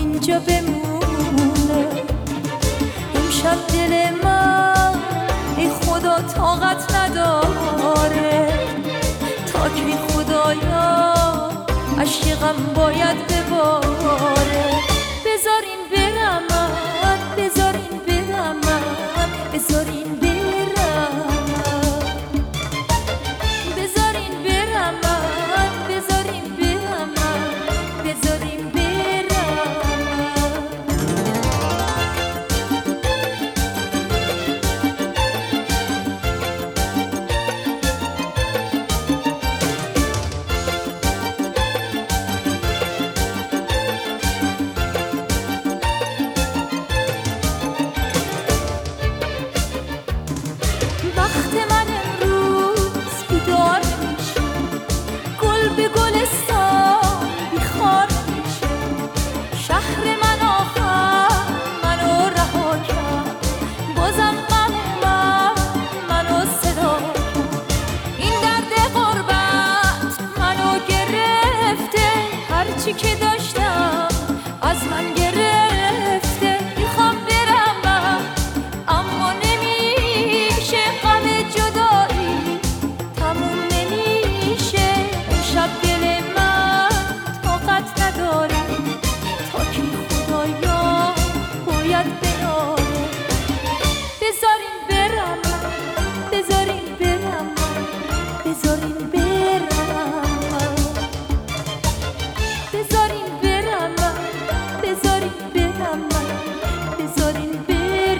اینجا بمونه. امشب دل من ای خدا طاقت نداره، تا کی خدایا عشقم باید بباره. بذارین برم من، بذارین برم من، بذارین برم من، بذارین برم من، بذارین برم من، بذارین برم من. وقت من امروز بیدار میشه، گل به گلستان بیخار میشه. شهر من آخر منو رها کرد، بازم غم منو صدا کرد. این درد غربت منو گرفته، هرچی که داشتم از من گرفته. میخوام برم من اما نمیشه، غم جدایی تموم نمیشه. امشب دل من طاقت نداره، تا کی خدایا باید بیاره. بذارین برم من، بذارین برم من، بذارین برم من، بذارین برم من، بذارین برم من، بذارین برم من.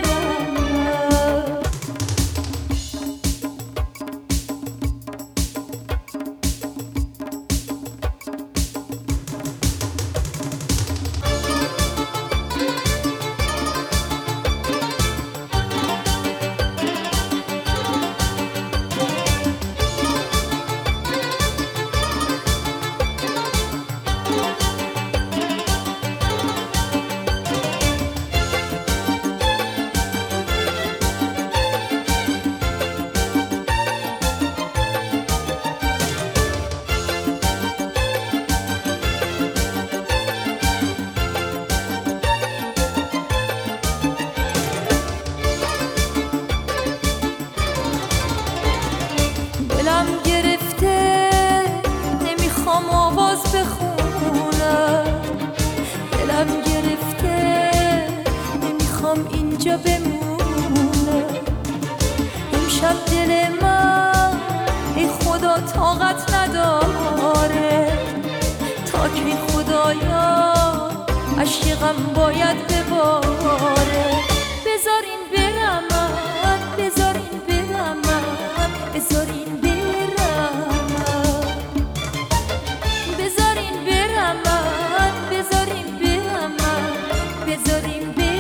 دلم گرفته نمیخوام آواز بخونم، دلم گرفته نمیخوام اینجا بمونه. امشب دل من ای خدا طاقت نداره، تا کی خدایا عشقم باید بباره. بذارین برم من، بذارین برم من، بذارین برم من، بذارین برم من، بذارین برم من، بذارین برم من.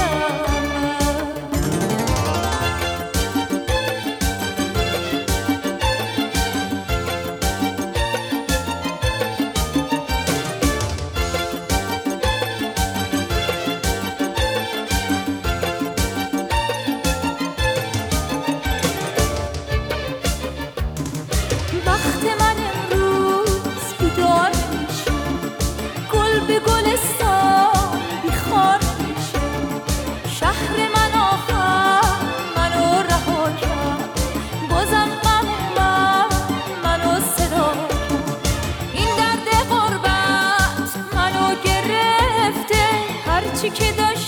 وقت من امروز بیدار میشه، گل به گلستان بیخار میشه. شهر من آخر منو رها کرد، بازم غم منو صدا کرد. این درد غربت منو گرفته، هرچی که داشتم